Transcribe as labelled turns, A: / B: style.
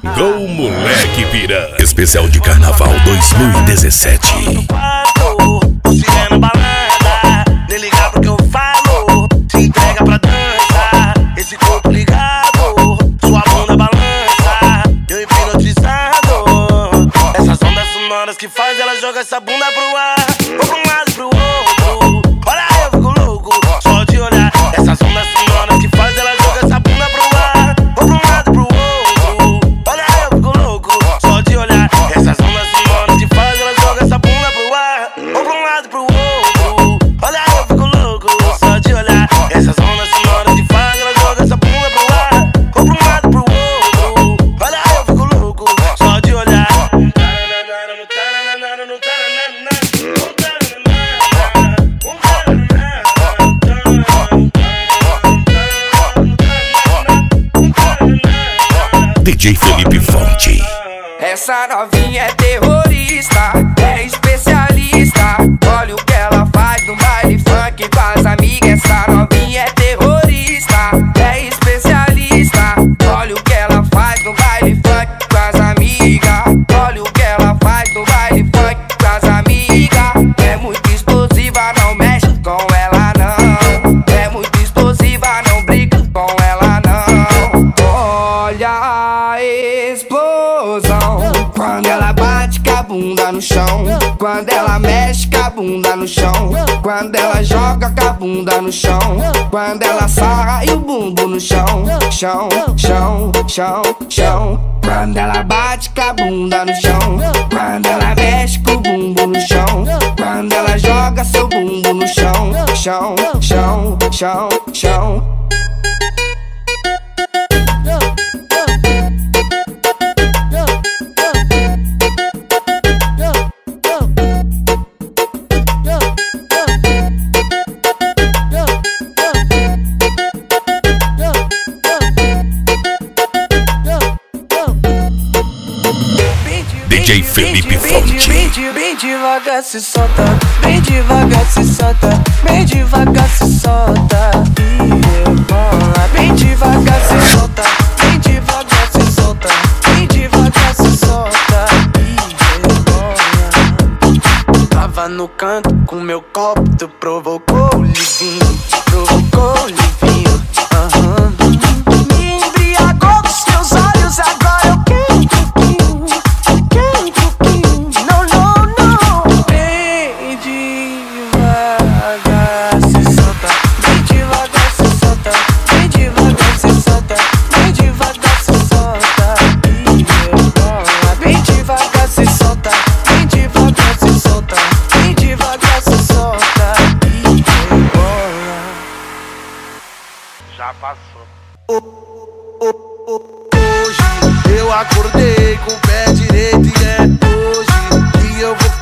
A: Gol Moleque Piranha. Especial de Carnaval 2017.
B: Sirena balada, nem ligar pro que eu falo. Se entrega pra dança, esse corpo ligado, sua bunda balança, eu hipnotizado. Essas ondas sonoras que faz ela joga essa bunda pro ar, ou pra um lado e pro outro. Olha eu fico louco, só de olhar. Essas ondas sonoras que faz ela joga essa bunda pro ar, ou pra um lado e pro outro. Olha eu fico louco, só de olhar. Essas ondas sonoras que faz ela joga essa bunda pro ar, ou pra um lado e pro outro. Olha eu fico louco, só de olhar. Essas ondas sonoras que faz ela joga essa bunda pro ar, ou pra um lado e pro outro. Olha eu fico louco, só de olhar.
A: DJ Felipe Fonte.
C: Essa novinha é terrorista, é especialista. Olha o que ela faz no baile funk com as amigas. Essa novinha é terrorista, é especialista. Olha o que ela faz no baile funk com as amigas. Olha o que ela faz no baile funk com as amigas. É muito explosiva, não mexe com ela não. É muito explosiva, não brinca com ela não. Olha a explosão quando ela bate com a bunda no chão, quando ela mexe com a bunda no chão, quando ela joga com a bunda no chão, quando ela sarra e o bumbum no chão, chão, chão, chão, chão. Quando ela bate com a bunda no chão, quando ela mexe com o bumbum no chão, quando ela joga seu bumbum no chão, chão, chão, chão, chão.
A: DJ Felipe Fonte.
D: Bem devagar se solta, bem devagar se solta, bem devagar se solta e rebola. Bem devagar se solta, bem devagar se solta, bem devagar se solta e rebola. Tava no canto com meu copo, tu provocou o livinho, provocou o livinho. Me embriagou com seus olhos, agora eu quero.
B: Já passou. Hoje eu acordei com o pé direito e é hoje que eu vou